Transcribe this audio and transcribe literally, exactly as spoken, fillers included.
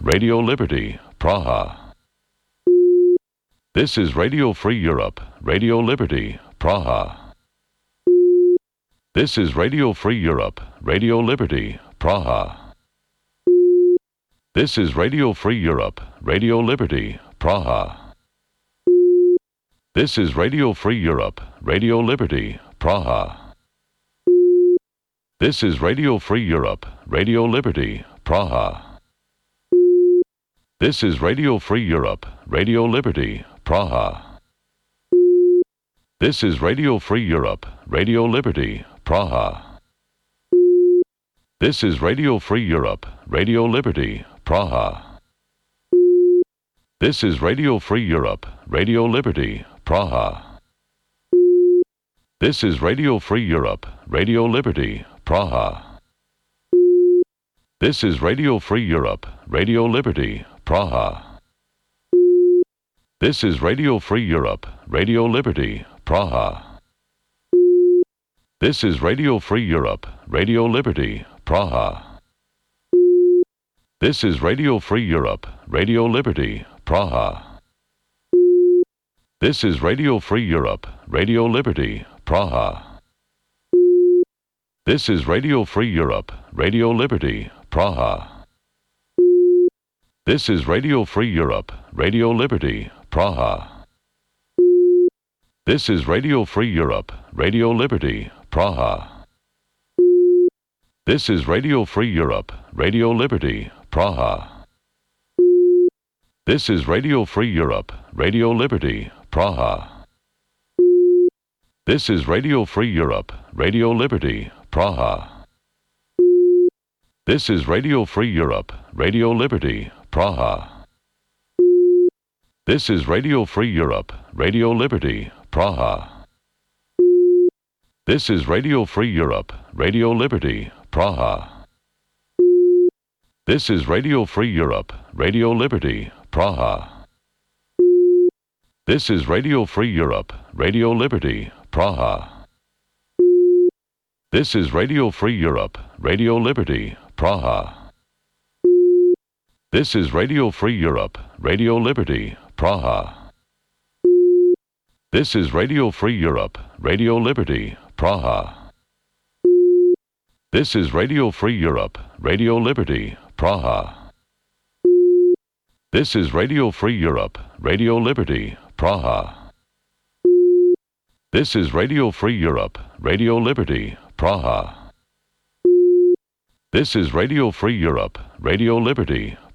Radio Liberty, Praha. This is Radio Free Europe, Radio Liberty, Praha. This is Radio Free Europe, Radio Liberty, Praha. This is Radio Free Europe, Radio Liberty, Praha. This is Radio Free Europe, Radio Liberty, Praha. This is Radio Free Europe, Radio Liberty, Praha. This is Radio Free Europe, Radio Liberty, Praha. This is Radio Free Europe, Radio Liberty, Praha. This is Radio Free Europe, Radio Liberty, Praha. This is Radio Free Europe, Radio Liberty, Praha. This is Radio Free Europe, Radio Liberty, Praha. This is Radio Free Europe, Radio Liberty, Praha. This is Radio Free Europe, Radio Liberty, Praha. This is Radio Free Europe, Radio Liberty, Praha. This is Radio Free Europe, Radio Liberty, Praha. This is Radio Free Europe, Radio Liberty, Praha. This is Radio Free Europe, Radio Liberty, Praha. This is Radio Free Europe, Radio Liberty, Praha. This is Radio Free Europe, Radio Liberty, Praha. This is Radio Free Europe, Radio Liberty, Praha. This is Radio Free Europe, Radio Liberty, Praha. This is Radio Free Europe, Radio Liberty, Praha. This is Radio Free Europe, Radio Liberty, Praha. This is Radio Free Europe, Radio Liberty, Praha. This is Radio Free Europe, Radio Liberty, Praha. This is Radio Free Europe, Radio Liberty, Praha. This is Radio Free Europe, Radio Liberty, Praha. This is Radio Free Europe, Radio Liberty, Praha. This is Radio Free Europe, Radio Liberty, Praha. This is Radio Free Europe, Radio Liberty, Praha. This is Radio Free Europe, Radio Liberty, Praha. This is Radio Free Europe, Radio Liberty, Praha. This is Radio Free Europe, Radio Liberty, Praha. This is Radio Free Europe, Radio Liberty,